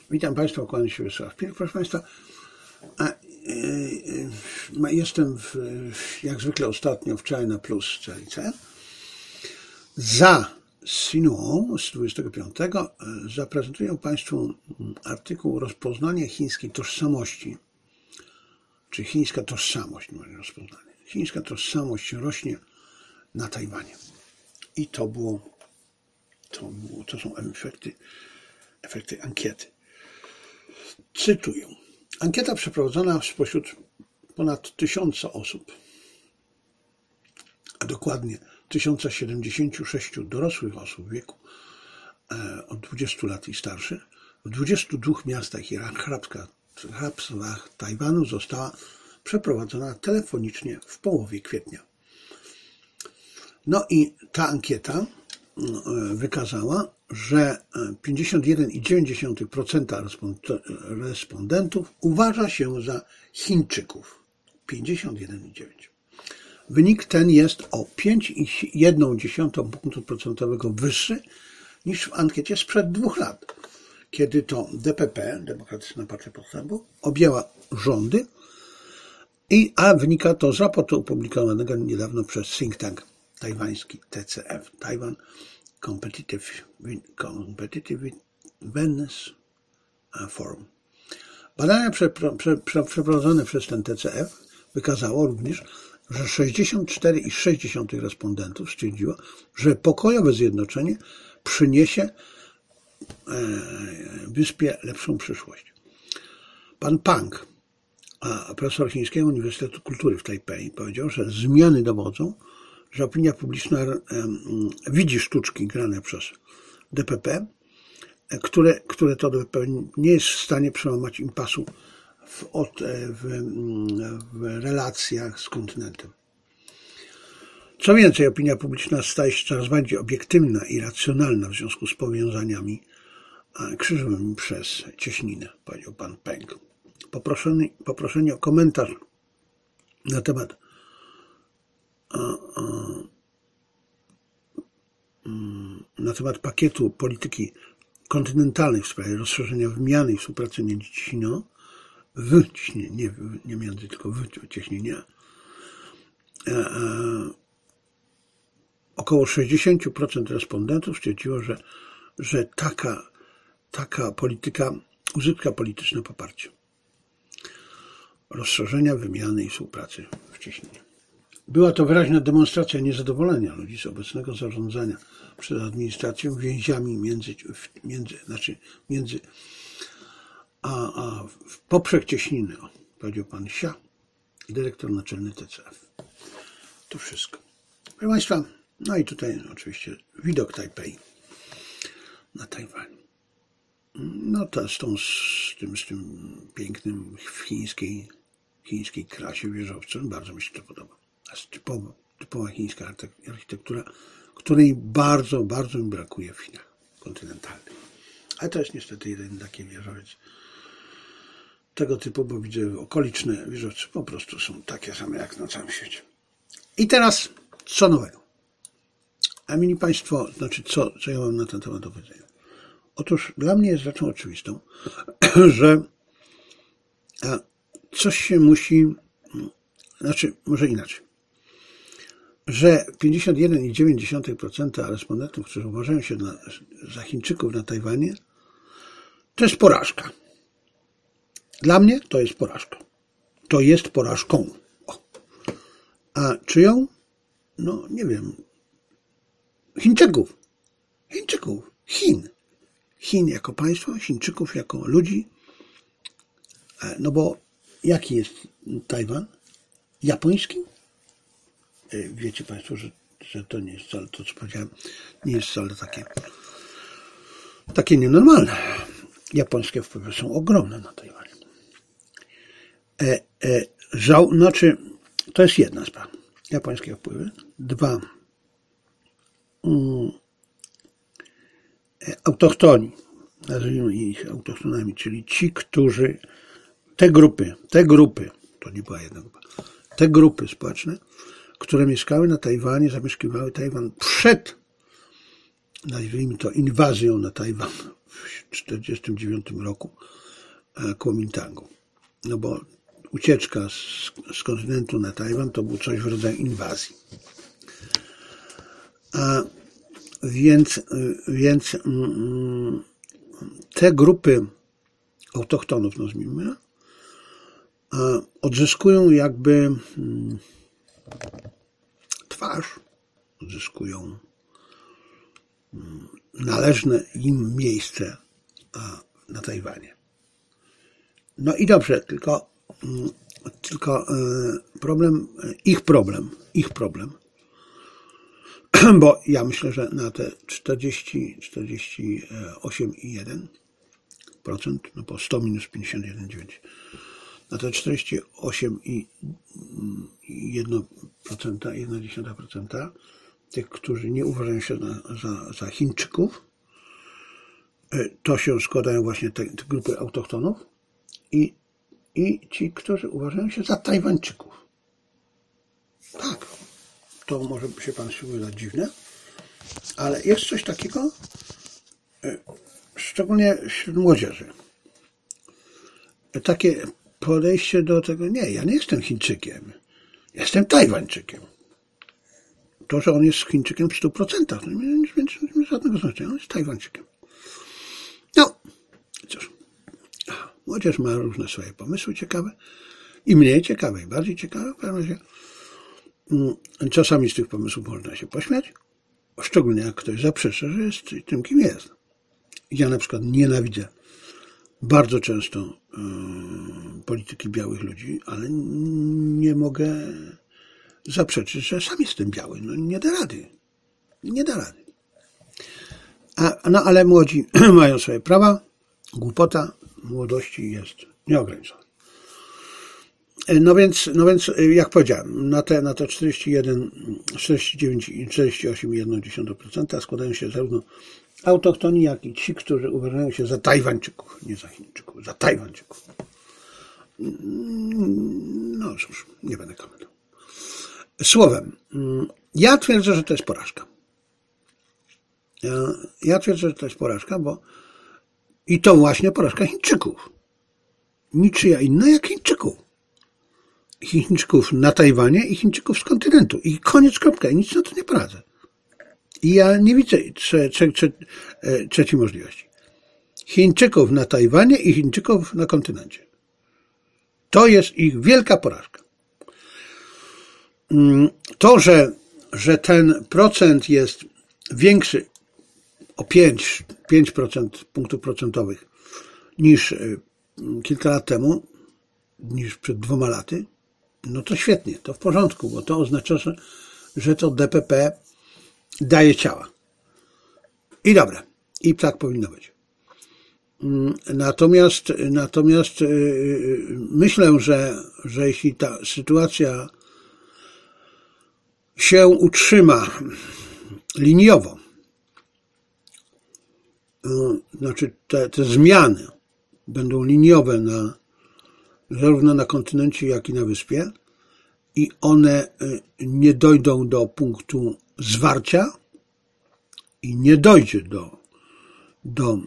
Witam Państwa, kłaniam się Wiesław Pilch. Proszę Państwa, jestem jak zwykle ostatnio w China Plus CIC. Za Xinhuo z 25 zaprezentuję Państwu artykuł Rozpoznanie chińskiej tożsamości, czy chińska tożsamość, może rozpoznanie. Chińska tożsamość rośnie na Tajwanie. I to są efekty ankiety. Cytuję. Ankieta przeprowadzona spośród ponad 1000 osób, a dokładnie 1076 dorosłych osób w wieku od 20 lat i starszych, w 22 miastach i hrabstwach Tajwanu została przeprowadzona telefonicznie w połowie kwietnia. No i ta ankieta wykazała, że 51,9% respondentów uważa się za Chińczyków. 51,9%. Wynik ten jest o 5,1 punktu procentowego wyższy niż w ankiecie sprzed 2 lat, kiedy to DPP, Demokratyczna Partia Postępu, objęła rządy, a wynika to z raportu opublikowanego niedawno przez think tank tajwański TCF, Taiwan Competitiveness Forum. Badania przeprowadzone przez ten TCF wykazało również, że 64,6% respondentów stwierdziło, że pokojowe zjednoczenie przyniesie wyspie lepszą przyszłość. Pan Pang, profesor Chińskiego Uniwersytetu Kultury w Tajpej, powiedział, że zmiany dowodzą, że opinia publiczna widzi sztuczki grane przez DPP, które to DPP nie jest w stanie przełamać impasu w relacjach z kontynentem. Co więcej, opinia publiczna staje się coraz bardziej obiektywna i racjonalna w związku z powiązaniami krzyżowymi przez cieśninę, powiedział pan Peng. Poproszenie o komentarz na temat pakietu polityki kontynentalnej w sprawie rozszerzenia wymiany i współpracy między Cieśniną, nie między, tylko w Cieśninie, około 60% respondentów stwierdziło, że taka polityka uzyska polityczne poparcie. Rozszerzenia wymiany i współpracy w Cieśninie. Była to wyraźna demonstracja niezadowolenia ludzi z obecnego zarządzania przez administrację więziami w poprzek Cieśniny, powiedział pan Xia, dyrektor naczelny TCF. To wszystko. Proszę Państwa, no i tutaj oczywiście widok Tajpej na Tajwanie. No to z tym pięknym chińskiej klasie wieżowcem, bardzo mi się to podoba. To jest typowa chińska architektura, której bardzo, bardzo mi brakuje w Chinach kontynentalnych. Ale to jest niestety jeden taki wieżowiec tego typu, bo widzę okoliczne wieżowce po prostu są takie same jak na całym świecie. I teraz co nowego? A mili Państwo, co ja mam na ten temat do powiedzenia? Otóż dla mnie jest rzeczą oczywistą, że coś się musi, może inaczej, że 51,9% respondentów, którzy uważają się za Chińczyków na Tajwanie, to jest porażka. Dla mnie to jest porażka. To jest porażką. A czyją? No nie wiem. Chińczyków. Chin jako państwo, Chińczyków jako ludzi. No bo jaki jest Tajwan? Japoński? Wiecie Państwo, że to nie jest wcale, to co powiedziałem, nie jest wcale takie nienormalne. Japońskie wpływy są ogromne na Tajwanie. To jest jedna sprawa. Japońskie wpływy. 2. Autochtoni, nazwijmy ich autochtonami, czyli ci, którzy, te grupy, to nie była jedna grupa, te grupy społeczne, które mieszkały na Tajwanie, zamieszkiwały Tajwan przed, nazwijmy to, inwazją na Tajwan w 1949 roku Kuomintangu. No bo ucieczka z kontynentu na Tajwan to był coś w rodzaju inwazji. Więc te grupy autochtonów, nazwijmy, odzyskują jakby twarz, odzyskują należne im miejsce na Tajwanie. No i dobrze, tylko ich problem, bo ja myślę, że na te 48,1%, no po 100 minus 51,9%, na te 48,1%, tych, którzy nie uważają się za Chińczyków, to się składają właśnie te grupy autochtonów i ci, którzy uważają się za Tajwańczyków. Tak, to może się Pan wydać dziwne, ale jest coś takiego, szczególnie wśród młodzieży. Takie podejście do tego, nie, ja nie jestem Chińczykiem, jestem Tajwańczykiem. To, że on jest Chińczykiem w 100%, to nie ma żadnego znaczenia, on jest Tajwańczykiem. No, cóż, młodzież ma różne swoje pomysły ciekawe, i mniej ciekawe, i bardziej ciekawe, w każdym razie. Czasami z tych pomysłów można się pośmiać, szczególnie jak ktoś zaprzeczy, że jest tym, kim jest. Ja na przykład nienawidzę bardzo często polityki białych ludzi, ale nie mogę zaprzeczyć, że sam jestem biały. No nie da rady. Nie da rady. No ale młodzi mają swoje prawa. Głupota młodości jest nieograniczona. No więc jak powiedziałem, na te 49 i 48,1% składają się zarówno autochtoni, jak i ci, którzy uważają się za Tajwańczyków, nie za Chińczyków, za Tajwańczyków. No cóż, nie będę komentował. Słowem, ja twierdzę, że to jest porażka. Ja twierdzę, że to jest porażka, bo i to właśnie porażka Chińczyków. Niczyja inna jak Chińczyków. Chińczyków na Tajwanie i Chińczyków z kontynentu. I koniec, kropka. I nic na to nie poradzę. I ja nie widzę trzeciej możliwości. Chińczyków na Tajwanie i Chińczyków na kontynencie. To jest ich wielka porażka. To, że ten procent jest większy o 5% punktów procentowych niż kilka lat temu, niż przed 2 laty, no to świetnie, to w porządku, bo to oznacza, że to DPP daje ciała. I dobre. I tak powinno być. Natomiast myślę, że jeśli ta sytuacja się utrzyma liniowo, znaczy te zmiany będą liniowe zarówno na kontynencie, jak i na wyspie, i one nie dojdą do punktu zwarcia i nie dojdzie do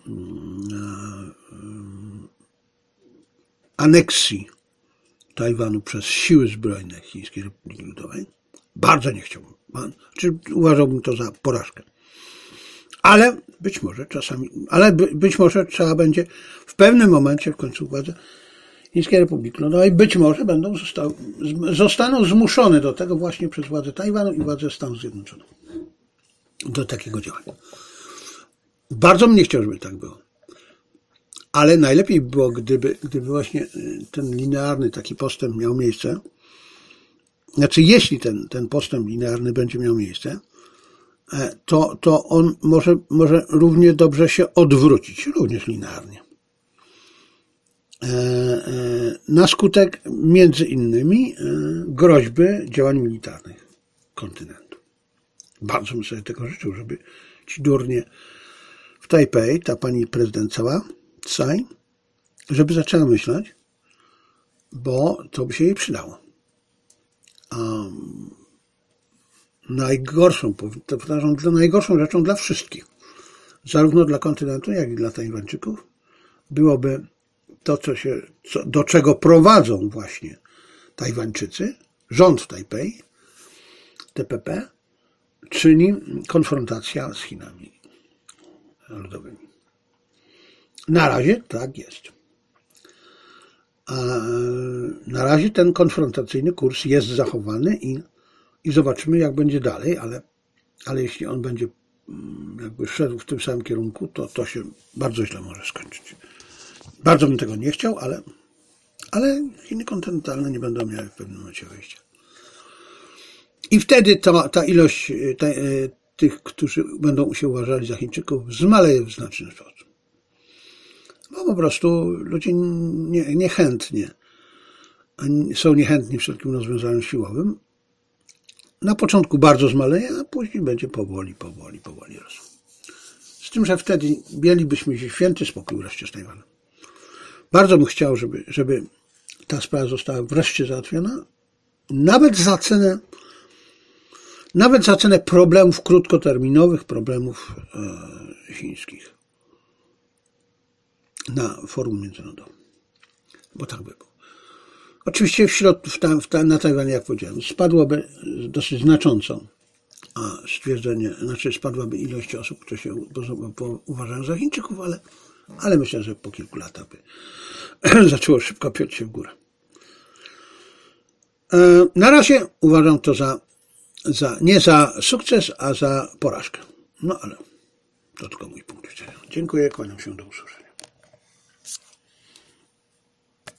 aneksji Tajwanu przez siły zbrojne Chińskiej Republiki Ludowej. Bardzo nie chciałbym. Uważałbym to za porażkę. Ale być może trzeba będzie w pewnym momencie w końcu władze Chińskiej Republiki Ludowej być może zostaną zmuszone do tego właśnie przez władze Tajwanu i władze Stanów Zjednoczonych. Do takiego działania. Bardzo bym nie chciał, żeby tak było. Ale najlepiej by było, gdyby właśnie ten linearny taki postęp miał miejsce. Znaczy, jeśli ten postęp linearny będzie miał miejsce, to on może równie dobrze się odwrócić, również linearnie. Na skutek między innymi groźby działań militarnych kontynentu. Bardzo bym sobie tego życzył, żeby ci durnie w Tajpej, ta pani prezydent Tsai, żeby zaczęła myśleć, bo to by się jej przydało. Najgorszą rzeczą dla wszystkich zarówno dla kontynentu, jak i dla Tajwańczyków, byłoby to, do czego prowadzą właśnie Tajwańczycy, rząd w Tajpej, TPP, czyli konfrontacja z Chinami Ludowymi. Na razie tak jest. A na razie ten konfrontacyjny kurs jest zachowany i zobaczymy, jak będzie dalej, ale jeśli on będzie jakby szedł w tym samym kierunku, to się bardzo źle może skończyć. Bardzo bym tego nie chciał, ale Chiny kontynentalne nie będą miały w pewnym momencie wyjścia. I wtedy ta ilość tych, którzy będą się uważali za Chińczyków, zmaleje w znaczny sposób. Bo po prostu ludzie niechętnie są niechętni wszelkim rozwiązaniom siłowym. Na początku bardzo zmaleje, a później będzie powoli rosło. Z tym, że wtedy mielibyśmy święty spokój wreszcie z Tajwanem. Bardzo bym chciał, żeby ta sprawa została wreszcie załatwiona, nawet za cenę problemów krótkoterminowych, problemów chińskich na forum międzynarodowym. Bo tak by było. Oczywiście na Tajwanie, jak powiedziałem, spadłaby dosyć znacząco spadłaby ilość osób, które się uważają za Chińczyków, ale myślę, że po kilku latach by zaczęło szybko piąć się w górę. Na razie uważam to nie za sukces, a za porażkę. No ale to tylko mój punkt widzenia. Dziękuję, kłaniam się, do usłyszenia.